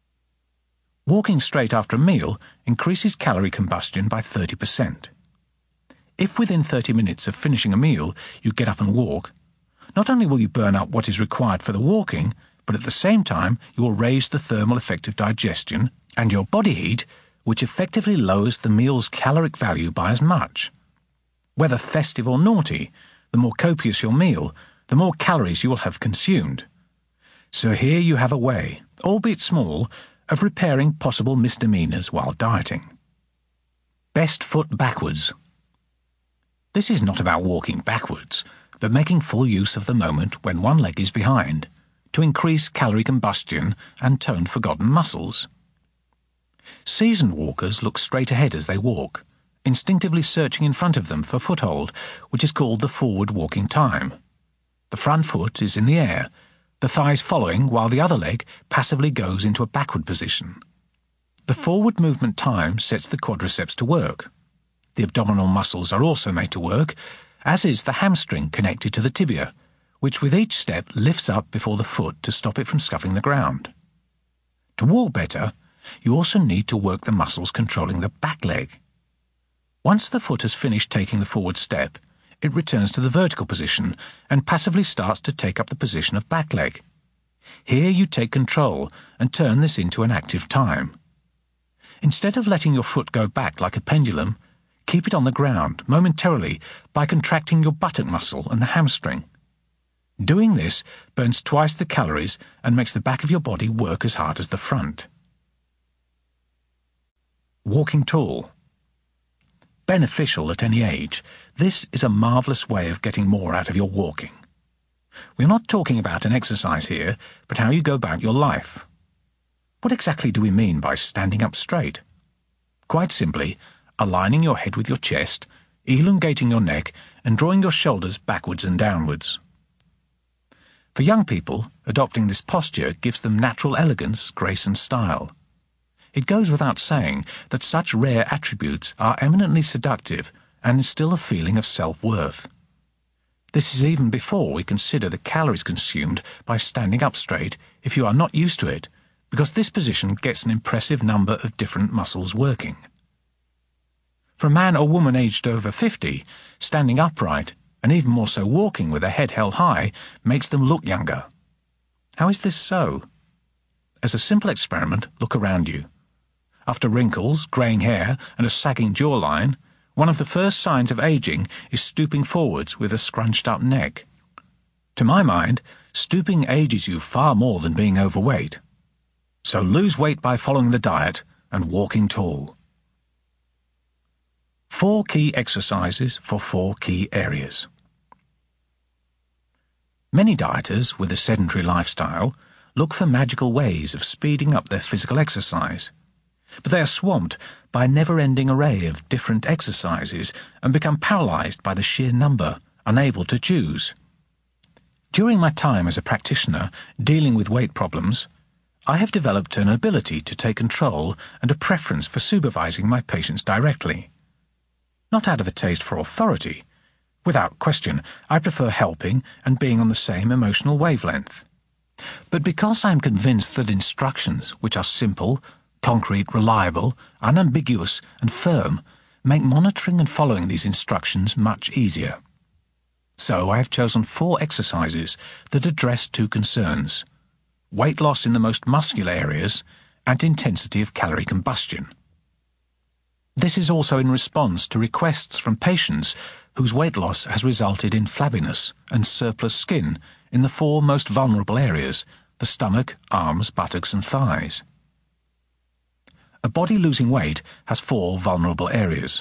Walking straight after a meal increases calorie combustion by thirty percent. If within thirty minutes of finishing a meal you get up and walk, not only will you burn up what is required for the walking, but at the same time you will raise the thermal effect of digestion and your body heat, which effectively lowers the meal's caloric value by as much. Whether festive or naughty, the more copious your meal, the more calories you will have consumed. So here you have a way, albeit small, of repairing possible misdemeanors while dieting. Best foot backwards. This is not about walking backwards, but making full use of the moment when one leg is behind, to increase calorie combustion and tone forgotten muscles. Seasoned walkers look straight ahead as they walk, instinctively searching in front of them for foothold, which is called the forward walking time. The front foot is in the air, the thighs following while the other leg passively goes into a backward position. The forward movement time sets the quadriceps to work. The abdominal muscles are also made to work, as is the hamstring connected to the tibia, which with each step lifts up before the foot to stop it from scuffing the ground. To walk better, you also need to work the muscles controlling the back leg. Once the foot has finished taking the forward step, it returns to the vertical position and passively starts to take up the position of back leg. Here you take control and turn this into an active time. Instead of letting your foot go back like a pendulum, keep it on the ground momentarily by contracting your buttock muscle and the hamstring. Doing this burns twice the calories and makes the back of your body work as hard as the front. Walking tall. Beneficial at any age, this is a marvellous way of getting more out of your walking. We're not talking about an exercise here, but how you go about your life. What exactly do we mean by standing up straight? Quite simply, aligning your head with your chest, elongating your neck, and drawing your shoulders backwards and downwards. For young people, adopting this posture gives them natural elegance, grace, and style. It goes without saying that such rare attributes are eminently seductive and instill a feeling of self-worth. This is even before we consider the calories consumed by standing up straight if you are not used to it, because this position gets an impressive number of different muscles working. For a man or woman aged over fifty, standing upright, and even more so walking with their head held high, makes them look younger. How is this so? As a simple experiment, look around you. After wrinkles, greying hair, and a sagging jawline, one of the first signs of aging is stooping forwards with a scrunched-up neck. To my mind, stooping ages you far more than being overweight. So lose weight by following the diet and walking tall. Four key exercises for four key areas. Many dieters with a sedentary lifestyle look for magical ways of speeding up their physical exercise, but they are swamped by a never-ending array of different exercises and become paralyzed by the sheer number, unable to choose. During my time as a practitioner dealing with weight problems, I have developed an ability to take control and a preference for supervising my patients directly. Not out of a taste for authority. Without question, I prefer helping and being on the same emotional wavelength. But because I am convinced that instructions which are simple, concrete, reliable, unambiguous, and firm make monitoring and following these instructions much easier. So I have chosen four exercises that address two concerns: weight loss in the most muscular areas and intensity of calorie combustion. This is also in response to requests from patients whose weight loss has resulted in flabbiness and surplus skin in the four most vulnerable areas: the stomach, arms, buttocks, and thighs. A body losing weight has four vulnerable areas.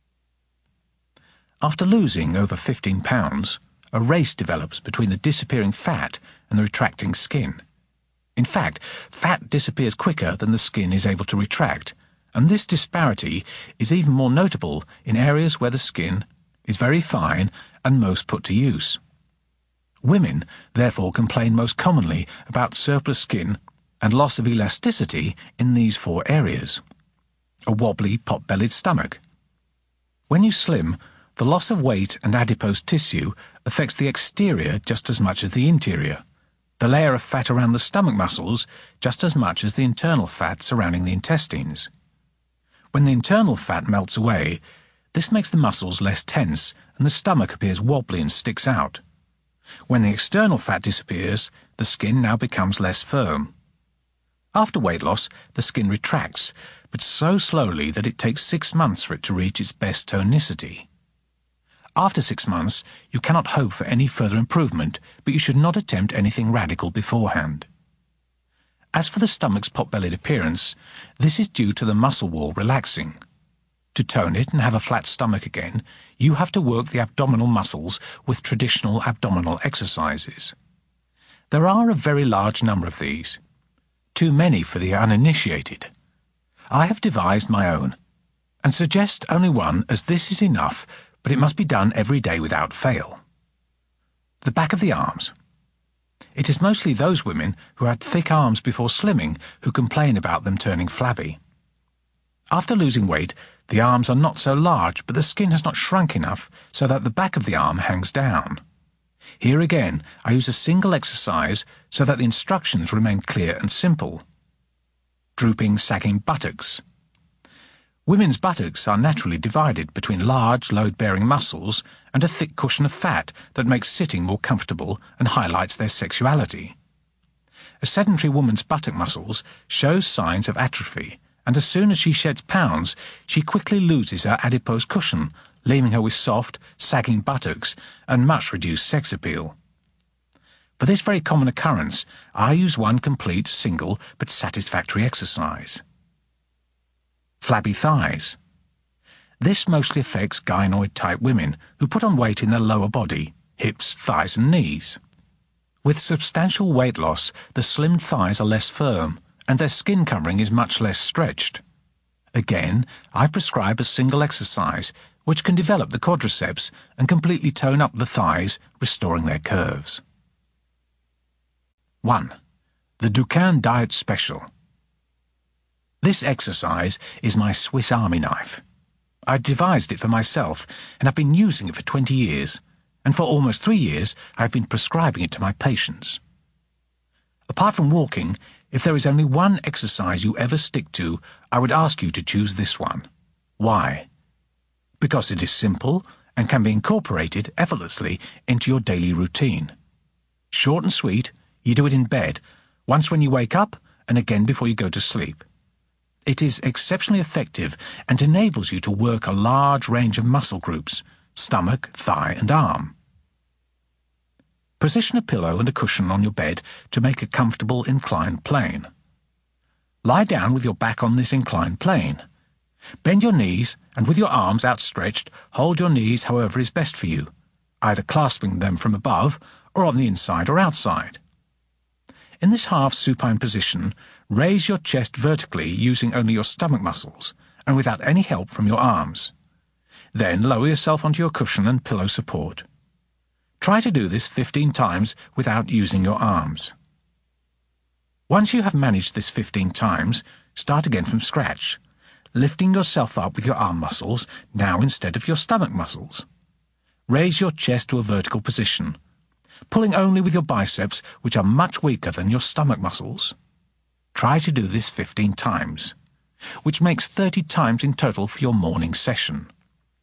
After losing over fifteen pounds, a race develops between the disappearing fat and the retracting skin. In fact, fat disappears quicker than the skin is able to retract, and this disparity is even more notable in areas where the skin is very fine and most put to use. Women, therefore, complain most commonly about surplus skin and loss of elasticity in these four areas. A wobbly, pot-bellied stomach. When you slim, the loss of weight and adipose tissue affects the exterior just as much as the interior, the layer of fat around the stomach muscles just as much as the internal fat surrounding the intestines. When the internal fat melts away, this makes the muscles less tense and the stomach appears wobbly and sticks out. When the external fat disappears, the skin now becomes less firm. After weight loss, the skin retracts, but so slowly that it takes six months for it to reach its best tonicity. After six months, you cannot hope for any further improvement, but you should not attempt anything radical beforehand. As for the stomach's pot-bellied appearance, this is due to the muscle wall relaxing. To tone it and have a flat stomach again, you have to work the abdominal muscles with traditional abdominal exercises. There are a very large number of these. Too many for the uninitiated. I have devised my own, and suggest only one, as this is enough, but it must be done every day without fail. The back of the arms. It is mostly those women who had thick arms before slimming who complain about them turning flabby. After losing weight, the arms are not so large, but the skin has not shrunk enough so that the back of the arm hangs down. Here again, I use a single exercise so that the instructions remain clear and simple. Drooping, sagging buttocks. Women's buttocks are naturally divided between large, load-bearing muscles and a thick cushion of fat that makes sitting more comfortable and highlights their sexuality. A sedentary woman's buttock muscles shows signs of atrophy, and as soon as she sheds pounds, she quickly loses her adipose cushion, leaving her with soft, sagging buttocks and much reduced sex appeal. For this very common occurrence, I use one complete, single, but satisfactory exercise. Flabby thighs. This mostly affects gynoid-type women who put on weight in their lower body, hips, thighs and knees. With substantial weight loss, the slimmed thighs are less firm, and their skin covering is much less stretched. Again, I prescribe a single exercise which can develop the quadriceps and completely tone up the thighs, restoring their curves. one. The Dukan Diet Special. This exercise is my Swiss Army knife. I devised it for myself and have been using it for twenty years, and for almost three years I have been prescribing it to my patients. Apart from walking, if there is only one exercise you ever stick to, I would ask you to choose this one. Why? Because it is simple and can be incorporated effortlessly into your daily routine. Short and sweet, you do it in bed, once when you wake up and again before you go to sleep. It is exceptionally effective and enables you to work a large range of muscle groups: stomach, thigh, and arm. Position a pillow and a cushion on your bed to make a comfortable inclined plane. Lie down with your back on this inclined plane. Bend your knees and with your arms outstretched, hold your knees however is best for you, either clasping them from above or on the inside or outside. In this half supine position, raise your chest vertically using only your stomach muscles and without any help from your arms. Then lower yourself onto your cushion and pillow support. Try to do this fifteen times without using your arms. Once you have managed this fifteen times, start again from scratch, lifting yourself up with your arm muscles now instead of your stomach muscles. Raise your chest to a vertical position, pulling only with your biceps, which are much weaker than your stomach muscles. Try to do this fifteen times, which makes thirty times in total for your morning session.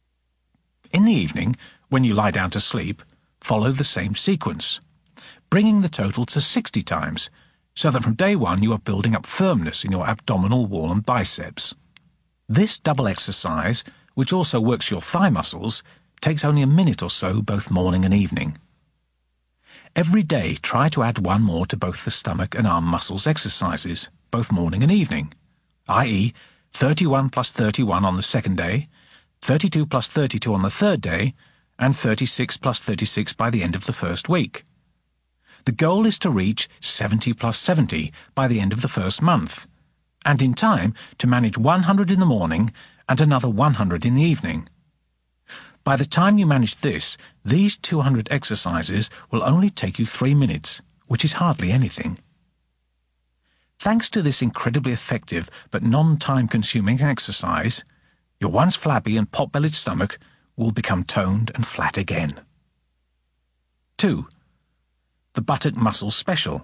In the evening, when you lie down to sleep, follow the same sequence, bringing the total to sixty times, so that from day one you are building up firmness in your abdominal wall and biceps. This double exercise, which also works your thigh muscles, takes only a minute or so both morning and evening. Every day try to add one more to both the stomach and arm muscles exercises, both morning and evening, that is thirty-one plus thirty-one on the second day, thirty-two plus thirty-two on the third day, and thirty-six plus thirty-six by the end of the first week. The goal is to reach seventy plus seventy by the end of the first month, and in time to manage one hundred in the morning and another one hundred in the evening. By the time you manage this, these two hundred exercises will only take you three minutes, which is hardly anything. Thanks to this incredibly effective but non-time-consuming exercise, your once flabby and pot-bellied stomach will become toned and flat again. two. The Buttock Muscle Special.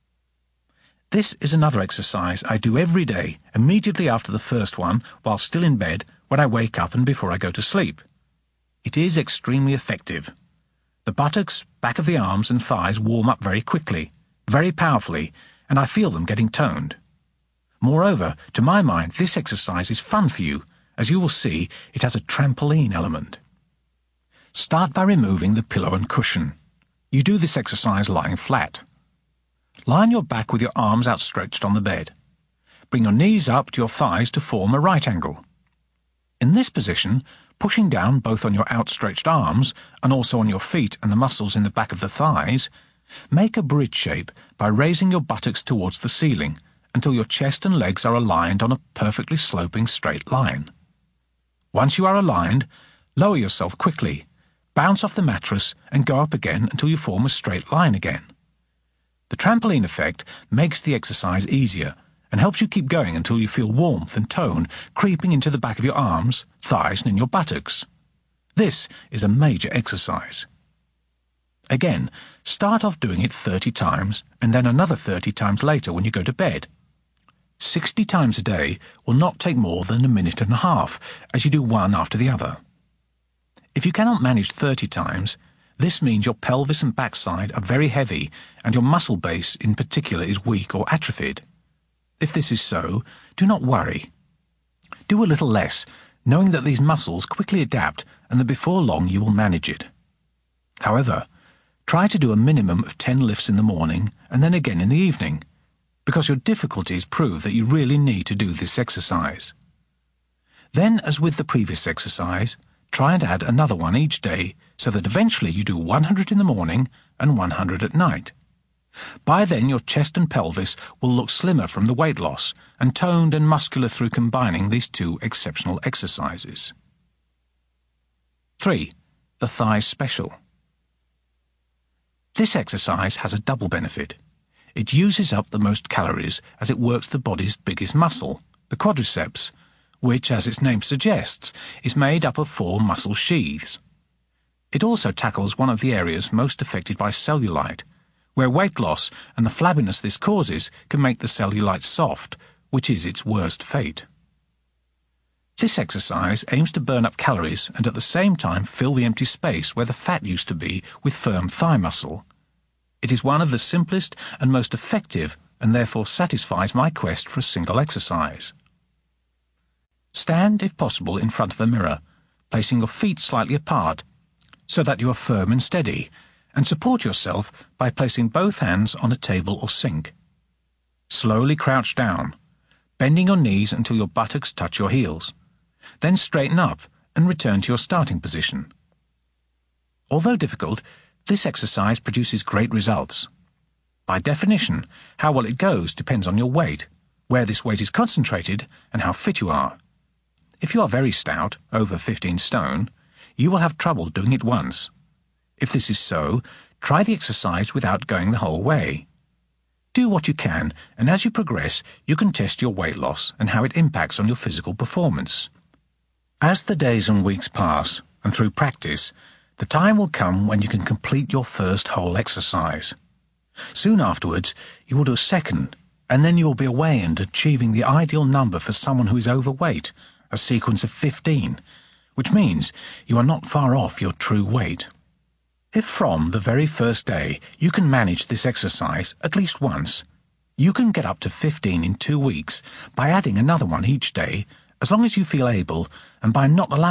This is another exercise I do every day, immediately after the first one, while still in bed, when I wake up and before I go to sleep. It is extremely effective. The buttocks, back of the arms and thighs warm up very quickly, very powerfully, and I feel them getting toned. Moreover, to my mind, this exercise is fun for you. As you will see, it has a trampoline element. Start by removing the pillow and cushion. You do this exercise lying flat. Lie on your back with your arms outstretched on the bed. Bring your knees up to your thighs to form a right angle. In this position, pushing down both on your outstretched arms and also on your feet and the muscles in the back of the thighs, make a bridge shape by raising your buttocks towards the ceiling until your chest and legs are aligned on a perfectly sloping straight line. Once you are aligned, lower yourself quickly, bounce off the mattress and go up again until you form a straight line again. The trampoline effect makes the exercise easier and helps you keep going until you feel warmth and tone creeping into the back of your arms, thighs and in your buttocks. This is a major exercise. Again, start off doing it thirty times and then another thirty times later when you go to bed. sixty times a day will not take more than a minute and a half as you do one after the other. If you cannot manage thirty times, this means your pelvis and backside are very heavy and your muscle base in particular is weak or atrophied. If this is so, do not worry. Do a little less, knowing that these muscles quickly adapt and that before long you will manage it. However, try to do a minimum of ten lifts in the morning and then again in the evening, because your difficulties prove that you really need to do this exercise. Then, as with the previous exercise, try and add another one each day so that eventually you do one hundred in the morning and one hundred at night. By then your chest and pelvis will look slimmer from the weight loss and toned and muscular through combining these two exceptional exercises. three. The Thighs Special. This exercise has a double benefit. It uses up the most calories as it works the body's biggest muscle, the quadriceps, which, as its name suggests, is made up of four muscle sheaths. It also tackles one of the areas most affected by cellulite, where weight loss and the flabbiness this causes can make the cellulite soft, which is its worst fate. This exercise aims to burn up calories and at the same time fill the empty space where the fat used to be with firm thigh muscle. It is one of the simplest and most effective and therefore satisfies my quest for a single exercise. Stand, if possible, in front of a mirror, placing your feet slightly apart, so that you are firm and steady, and support yourself by placing both hands on a table or sink. Slowly crouch down, bending your knees until your buttocks touch your heels. Then straighten up and return to your starting position. Although difficult, this exercise produces great results. By definition, how well it goes depends on your weight, where this weight is concentrated, and how fit you are. If you are very stout, over fifteen stone, you will have trouble doing it once. If this is so, try the exercise without going the whole way. Do what you can, and as you progress, you can test your weight loss and how it impacts on your physical performance. As the days and weeks pass, and through practice, the time will come when you can complete your first whole exercise. Soon afterwards, you will do a second, and then you will be away and achieving the ideal number for someone who is overweight, a sequence of fifteen, which means you are not far off your true weight. If from the very first day you can manage this exercise at least once, you can get up to fifteen in two weeks by adding another one each day, as long as you feel able and by not allowing